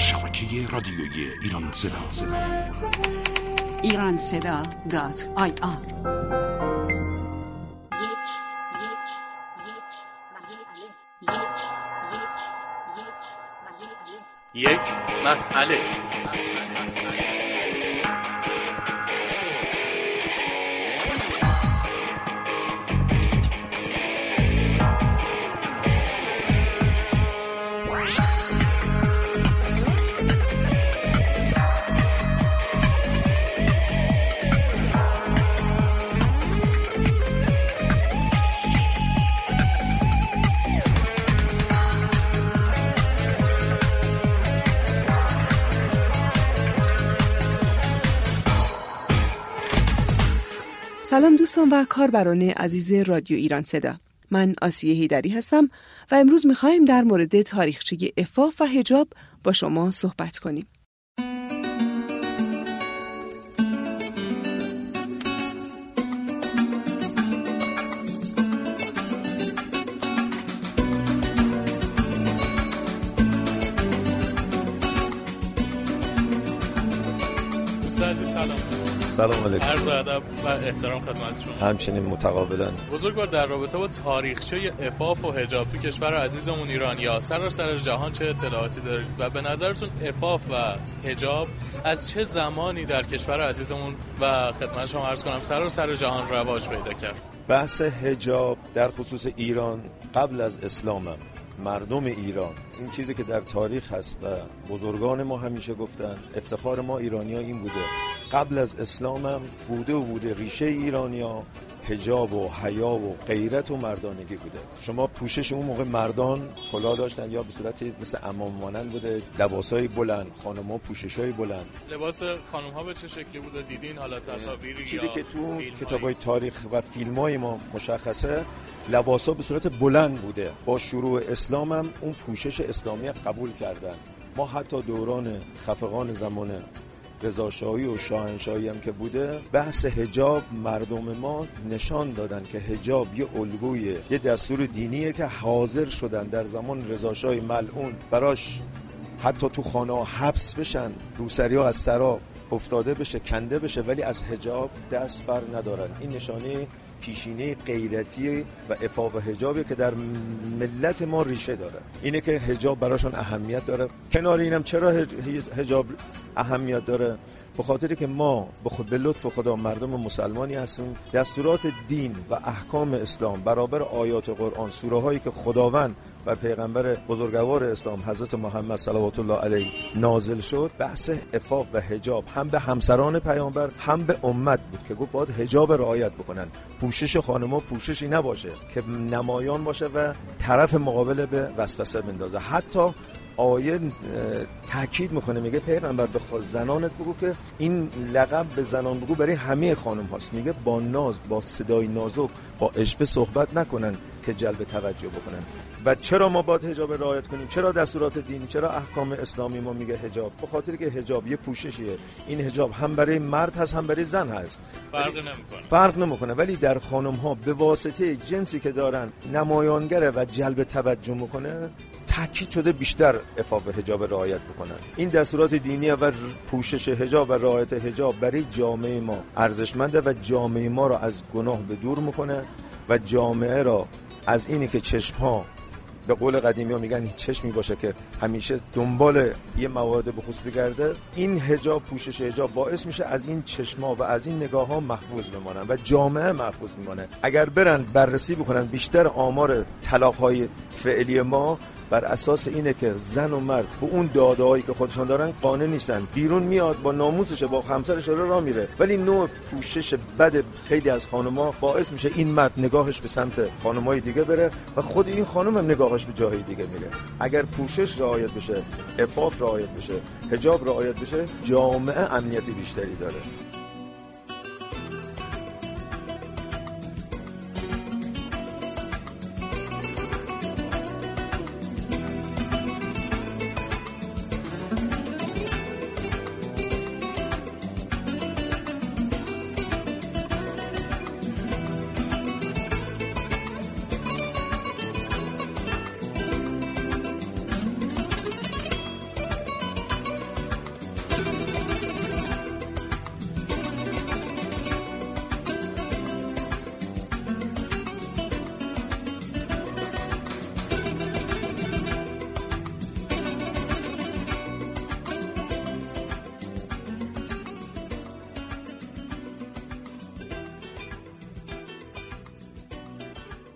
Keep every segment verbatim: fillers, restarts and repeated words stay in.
شبکه رادیویی ایران صدا ایران صدا دات آی آر. یک مسئله. سلام دوستان و کاربران عزیز رادیو ایران صدا. من آسیه هیدری هستم و امروز می‌خوایم در مورد تاریخچه عفاف و حجاب با شما صحبت کنیم. سلام. سلام علیکم. عرض ادب و احترام خدمت شما. همچنین متقابلا. بزرگوار، در رابطه با تاریخچه عفاف و حجاب تو کشور عزیزمون ایران یا سراسر جهان چه اطلاعاتی دارید و به نظرتون عفاف و حجاب از چه زمانی در کشور عزیزمون و خدمت شما عرض کنم سراسر جهان رواج پیدا کرد؟ بحث حجاب در خصوص ایران قبل از اسلام هم. مردم ایران، این چیزی که در تاریخ هست و بزرگان ما همیشه گفتن، افتخار ما ایرانی ها این بوده، قبل از اسلام هم بوده و بوده ریشه ایرانی ها حجاب و حیا و غیرت و مردانگی بوده. شما پوشش اون موقع مردان کلاه داشتن یا به صورتی مثل عمامه مانند بوده، لباسای بلند، خانم‌ها پوششای بلند. لباس خانم‌ها به چه شکلی بوده؟ دیدین حالا تصاویری چیزی یا که تو فیلم‌های؟ کتابای تاریخ و فیلم‌های ما مشخصه، لباسا به صورت بلند بوده. با شروع اسلام هم اون پوشش اسلامی قبول کردن. ما حتی دوران خفقان زمان رضاشاهی و شاهنشاهی هم که بوده، بحث حجاب مردم ما نشان دادن که حجاب یه الگویه، یه دستور دینیه که حاضر شدن در زمان رضاشاه ملعون براش حتی تو خانه ها حبس بشن، روسری ها از سرا افتاده بشه، کنده بشه، ولی از حجاب دست بر ندارن. این نشانه پیشینه غیرتی و عفاف و حجابی که در ملت ما ریشه داره. اینه که حجاب براشون اهمیت داره. کنار اینم چرا حجاب اهمیت داره؟ به خاطری که ما به خود به لطف خدا مردم مسلمانی هستیم. دستورات دین و احکام اسلام برابر آیات قرآن، سوره هایی که خداوند و پیغمبر بزرگوار اسلام حضرت محمد صلوات الله علیه نازل شد، بحث عفاف و حجاب هم به همسران پیامبر هم به امت بود که گفت باید حجاب رعایت بکنن. پوشش خانم‌ها پوششی نباشه که نمایان باشه و طرف مقابل به وسوسه بندازه. حتی آیه تاکید میکنه، میگه پیغمبر به زنانت بگو که این لقب به زنان بگو برای همه خانم هاست. میگه با ناز، با صدای نازک، با عشوه صحبت نکنن که جلب توجه بکنن. و چرا ما باید حجاب رعایت کنیم؟ چرا دستورات دین، چرا احکام اسلامی ما میگه حجاب؟ به خاطر که حجاب یه پوششیه. این حجاب هم برای مرد هست هم برای زن هست، فرق نمیکنه. فرق نمیکنه ولی در خانم ها به واسطه جنسی که دارن نمایانگره و جلب توجه میکنه، تاکید شده بیشتر عفاف و حجاب رعایت بکنن. این دستورات دینی و پوشش حجاب و رعایت حجاب برای جامعه ما ارزشمنده و جامعه ما را از گناه به دور میکنه و جامعه را از اینی که چشم‌ها، به قول قدیمی ها میگن چشمی باشه که همیشه دنبال یه موارد به خصوص بگرده، این حجاب، پوشش حجاب باعث میشه از این چشما و از این نگاه ها محفوظ بمانن و جامعه محفوظ میمانه. اگر برن بررسی بکنن بیشتر آمار طلاق های فعلی ما بر اساس اینه که زن و مرد به اون داده‌هایی که خودشون دارن قانع نیستن. بیرون میاد با ناموسش با همسرش راه میره، ولی نوع پوشش بد خیلی از خانم‌ها باعث میشه این مرد نگاهش به سمت خانم‌های دیگه بره و خود این خانم هم نگاهش به جای دیگه میره. اگر پوشش رعایت بشه، عفاف رعایت بشه، حجاب رعایت بشه، جامعه امنیت بیشتری داره.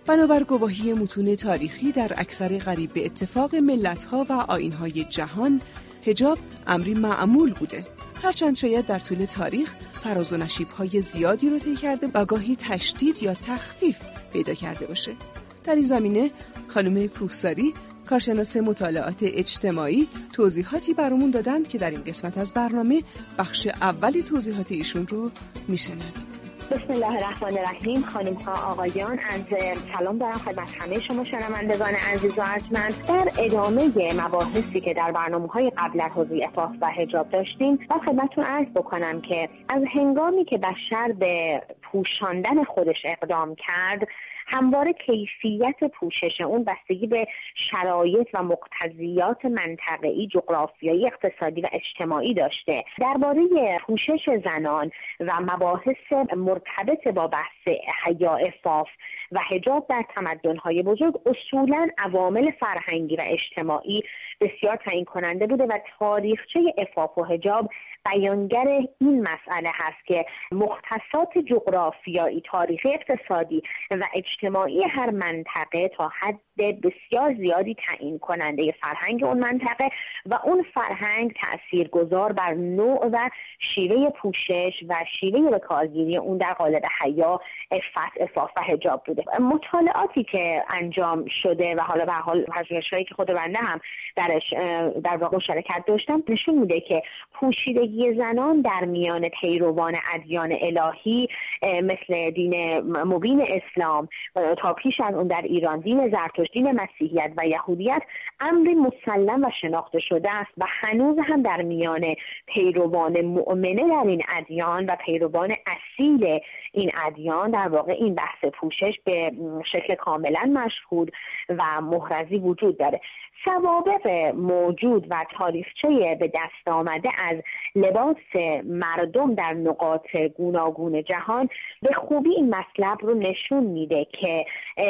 بنابر گواهی متون تاریخی در اکثر قریب به اتفاق ملت‌ها و آیین‌های جهان، حجاب امری معمول بوده. هرچند شاید در طول تاریخ فراز و نشیب‌های زیادی رو طی کرده و گاهی تشدید یا تخفیف پیدا کرده باشه. در این زمینه خانم کوهساری، کارشناس مطالعات اجتماعی، توضیحاتی برامون دادن که در این قسمت از برنامه بخش اولی توضیحات ایشون رو میشنویم. بسم الله الرحمن الرحیم. خانم ها آقایان، از سلام دارم خدمت همه شما شنوندگان عزیز و ارجمند. در ادامه مباحثی که در برنامه‌های قبل از حوزه عفاف و حجاب داشتیم، با خدمتتون عرض بکنم که از هنگامی که بشر به پوشاندن خودش اقدام کرد، همواره کیفیت پوشش اون بستگی به شرایط و مقتضیات منطقه‌ای، جغرافیایی، اقتصادی و اجتماعی داشته. درباره پوشش زنان و مباحث مرتبط با بحث حیا، عفاف و حجاب در تمدن‌های بزرگ، اصولاً عوامل فرهنگی و اجتماعی بسیار تعیین کننده بوده و تاریخچه عفاف و حجاب بیانگر این مسئله هست که مختصات جغرافیایی، تاریخی، اقتصادی و اجتماعی هر منطقه تا حد بسیار زیادی تعیین کننده فرهنگ اون منطقه و اون فرهنگ تأثیرگذار بر نوع و شیوه پوشش و شیوه به کارگیری اون در قالب حیا، عفت، عفاف و حجاب بوده. مطالعاتی که انجام شده و حالا به حال پژوهش‌هایی که خود بنده هم درش در واقع شرکت داشتم نشون میده که پوشیدگی زنان در میان پیروان ادیان الهی مثل دین مبین اسلام تا پیش از اون در ایران دین زرتشت، دین مسیحیت و یهودیت امری مسلم و شناخته شده است و هنوز هم در میان پیروان مؤمنه در این ادیان و پیروان اصیل این ادیان در واقع این بحث پوشش به شکل کاملا مشهود و محرزی وجود داره. سوابق موجود و تاریخچه به دست آمده از لباس مردم در نقاط گوناگون جهان به خوبی این مطلب رو نشون میده که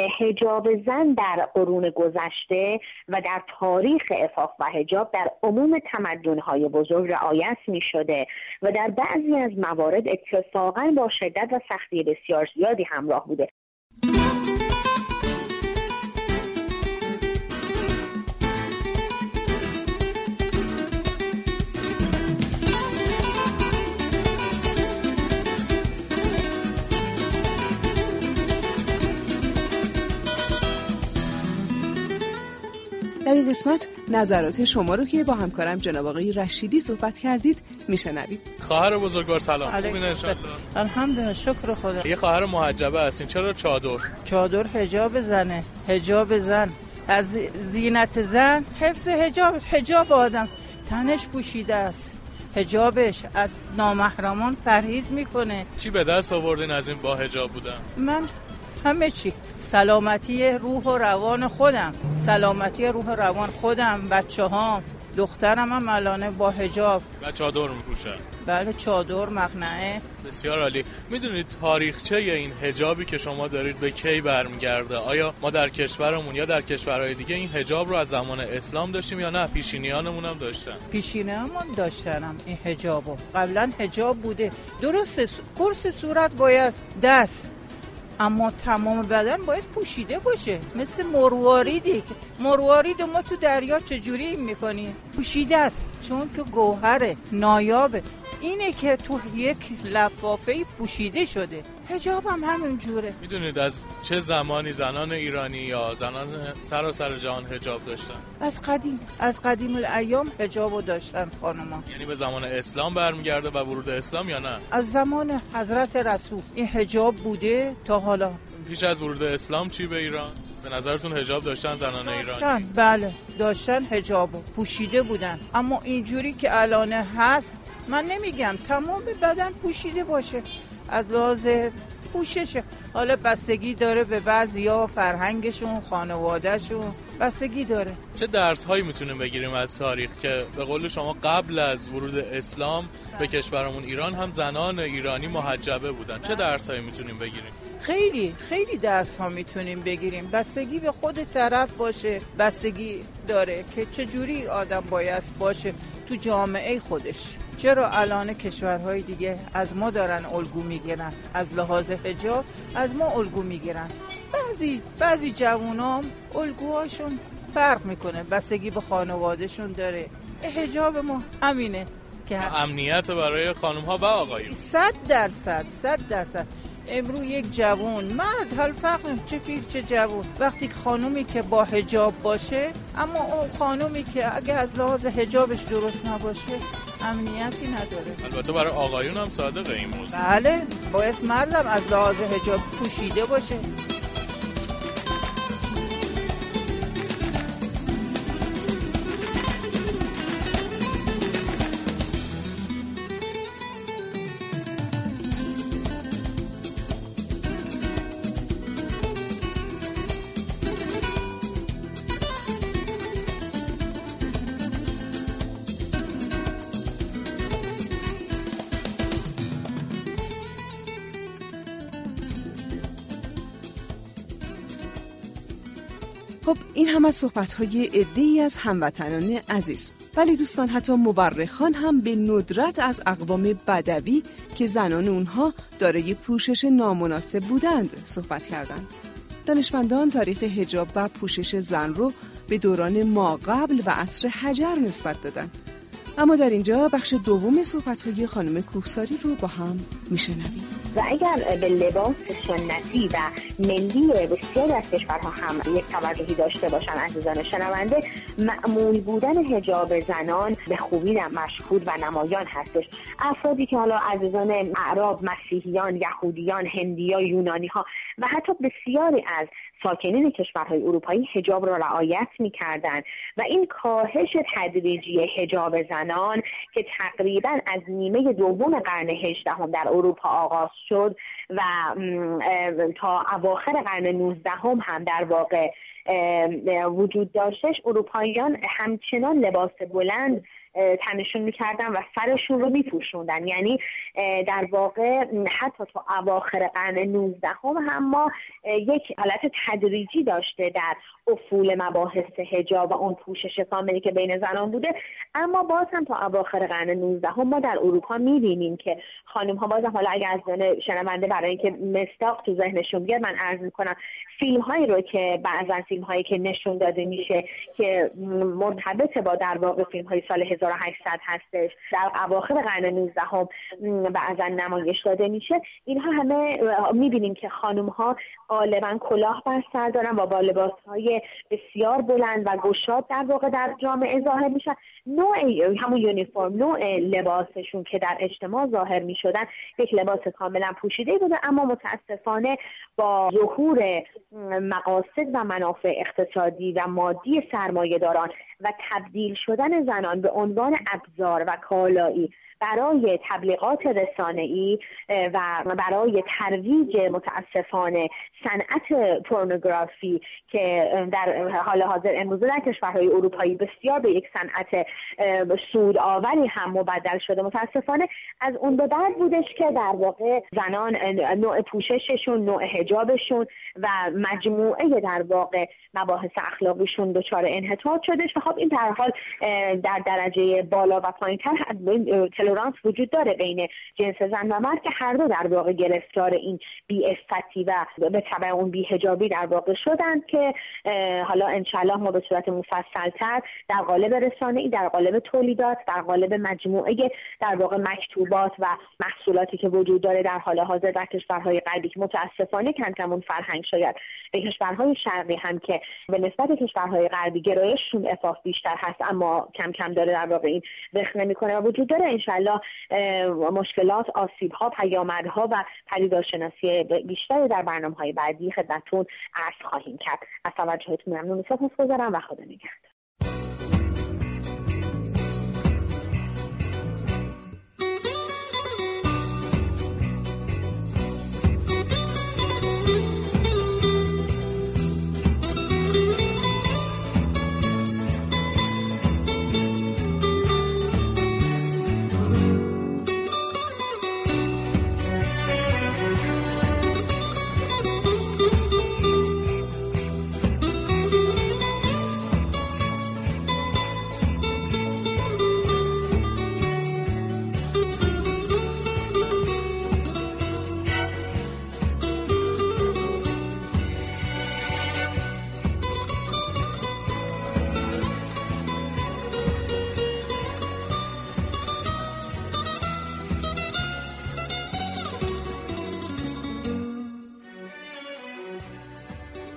حجاب زن در قرون گذشته و در تاریخ عفاف و حجاب در عموم تمدن‌های بزرگ رعایت می‌شده و در بعضی از موارد اتفاقاً با شدت و سختی بسیار زیادی همراه بوده. در این قسمت نظرات شما رو که با همکارم جناب آقای رشیدی صحبت کردید میشنوید. خواهر بزرگوار سلام. خوبین ان شاء الله؟ الحمدلله، شکر خدا. یه خواهر محجبه هستین، چرا چادر؟ چادر حجاب زنه، حجاب زن از زینت زن، حفظ حجاب، حجاب آدم تنش پوشیده است، حجابش از نامحرمان پرهیز میکنه. چی به دست آوردین از این با حجاب بودن؟ من همه چی، سلامتی روح و روان خودم، سلامتی روح و روان خودم، بچه ها، دخترم هم الان با حجاب و چادر میپوشن. بله، چادر، مقنعه. بسیار عالی. میدونید تاریخچه این حجابی که شما دارید به کی برمیگرده؟ آیا ما در کشورمون یا در کشورهای دیگه این حجاب رو از زمان اسلام داشتیم یا نه پیشینیانمون هم داشتن؟ پیشینیانمون داشتنم این حجابو. قبلا حجاب بوده، درسته قرص صورت باید دست، اما تمام بدن باید پوشیده باشه، مثل مرواریدی. مروارید ما تو دریا چجوری این میکنی؟ پوشیده است، چون که گوهره، نایابه. اینه که تو یک لفافه پوشیده شده. حجاب هم همین جوره. میدونید از چه زمانی زنان ایرانی یا زنان سراسر جهان حجاب داشتن؟ از قدیم، از قدیم الایام حجابو داشتن خانوما. یعنی به زمان اسلام برمیگرده و ورود اسلام یا نه؟ از زمان حضرت رسول این حجاب بوده تا حالا. پیش از ورود اسلام چی به ایران؟ به نظرتون حجاب داشتن زنان ایرانی؟ داشتن، بله داشتن، حجابو پوشیده بودن، اما اینجوری که الان هست من نمیگم تمام بدن پوشیده باشه. از لحاظ پوششه، حالا بستگی داره به بعضیا، فرهنگشون، خانوادهشون، بستگی داره. چه درس هایی میتونیم بگیریم از تاریخ که به قول شما قبل از ورود اسلام به کشورمون ایران هم زنان ایرانی محجبه بودن؟ چه درس هایی میتونیم بگیریم؟ خیلی خیلی درس ها میتونیم بگیریم. بستگی به خود طرف باشه، بستگی داره که چجوری آدم باید باشه تو جامعه خودش. چرا الان کشورهای دیگه از ما دارن الگو میگیرن، از لحاظ حجاب از ما الگو میگیرن. بعضی بعضی جوونام الگوهاشون فرق میکنه، بستگی به خانوادهشون داره. حجاب ما همینه که امنیت برای خانم ها و آقایون صد درصد صد درصد. امروز یک جوون مرد حال فرق نمیکنه، چه پیر چه جوون، وقتی خانومی که با حجاب باشه، اما اون خانومی که اگه از لحاظ حجابش درست نباشه امنیتی نداره. البته برای آقایون هم صادقه این موضوع. بله، باید مردم از لحاظ حجاب پوشیده باشه. خب این هم از صحبت‌های عده‌ای از هموطنان عزیز. ولی دوستان، حتی مورخان هم به ندرت از اقوام بدوی که زنان اونها دارای پوشش نامناسب بودند صحبت کردند. دانشمندان تاریخ حجاب و پوشش زن رو به دوران ما قبل و عصر حجر نسبت دادن. اما در اینجا بخش دوم صحبت‌های خانم کوهساری رو با هم میشنویم. و اگر به لباس سنتی و ملی بسیاری از کشورها هم یک توجهی داشته باشن عزیزان شنونده، معمول بودن حجاب زنان به خوبی مشهود و نمایان هستش. افرادی که حالا عزیزان اعراب، مسیحیان، یهودیان، هندیان، یونانی‌ها و حتی بسیاری از ساکنین کشورهای اروپایی حجاب را رعایت می‌کردند و این کاهش تدریجی حجاب زنان که تقریباً از نیمه دوم قرن هجدهم در اروپا آغاز شد و تا اواخر قرن نوزدهم هم در واقع وجود داشتش، اروپاییان همچنان لباس بلند تنشون میکردن و سرشون رو میپوشوندن. یعنی در واقع حتی تا اواخر قرن نوزدهم هم ما یک حالت تدریجی داشته در افول مباحث حجاب و اون پوشش کاملی که بین زنان بوده. اما باز هم تا اواخر قرن نوزدهم ما در اروپا میبینیم که خانم ها باز هم، حالا اگر از دانه شنونده برای اینکه مصداق تو ذهنشون بیاد من عرض میکنم، فیلم هایی رو که بعضا فیلم هایی که نشون داده میشه که مرتبط با در واقع فیلم های سال هزار و هشتصد هستش، در اواخر قرن نوزدهم بعضا نمایش داده میشه، اینها همه میبینیم که خانم ها غالبا کلاه بر سر دارن و با لباس های بسیار بلند و گشاد در واقع در جامعه ظاهر میشن. نوع همون یونیفرم، نوع لباسشون که در اجتماع ظاهر میشدن یک لباس کاملا پوشیده بوده، اما متاسفانه با ظهور مقاصد و منافع اقتصادی و مادی سرمایه‌داران و تبدیل شدن زنان به عنوان ابزار و کالایی برای تبلیغات رسانه‌ای و برای ترویج متاسفانه صنعت پورنوگرافی که در حال حاضر امروزه در کشورهای اروپایی بسیار به یک صنعت سودآوری هم مبدل شده، متاسفانه از اون به بعد بودش که در واقع زنان نوع پوشششون، نوع حجابشون و مجموعه در واقع مباحث اخلاقیشون دچار انحطاط شدش. و خب این در حال در درجه بالا و پایین‌تر تولرانس وجود داره بین جنس زن و مرد که هر دو در واقع گرفتار این بی‌عفتی و به تبع اون بی‌حجابی در واقع شدند که حالا انشالله ما به صورت مفصل‌تر در قالب رسانه‌ای، در قالب تولیدات، در قالب مجموعه در واقع مکتوبات و محصولاتی که وجود داره در حال حاضر در کشورهای غربی که متاسفانه کم کم اون فرهنگ شاید به کشورهای شرقی هم که به نسبت کشورهای غربی گرایششون عفاف بیشتر هست اما کم کم داره در واقع این رخنه میکنه و وجود داره، انشالله مشکلات، آسیب‌ها، پیامدها و پدیدارشناسی بیشتری در برنامه‌های بعدی خدمتتون عرض خواهیم کرد. از توجهتون ممنون، سپاسگزارم و خدا نگهدار.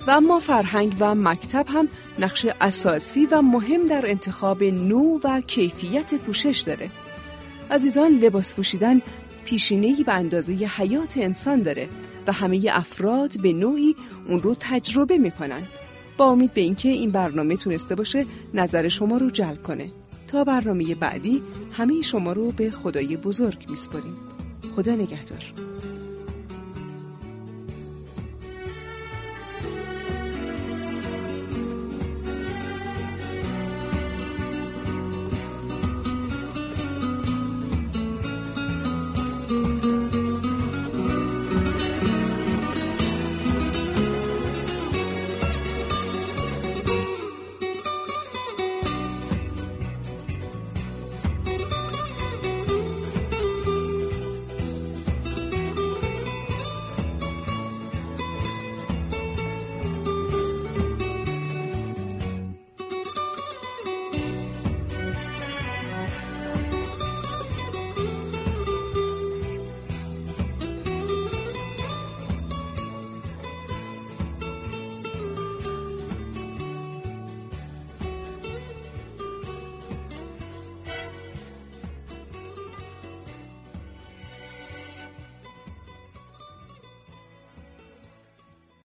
و اما فرهنگ و مکتب هم نقش اساسی و مهم در انتخاب نوع و کیفیت پوشش داره. عزیزان، لباس پوشیدن پیشینه‌ای به اندازه حیات انسان داره و همه افراد به نوعی اون رو تجربه میکنن. با امید به اینکه این برنامه تونسته باشه نظر شما رو جلب کنه. تا برنامه بعدی همه شما رو به خدای بزرگ میسپاریم. خدا نگهدار.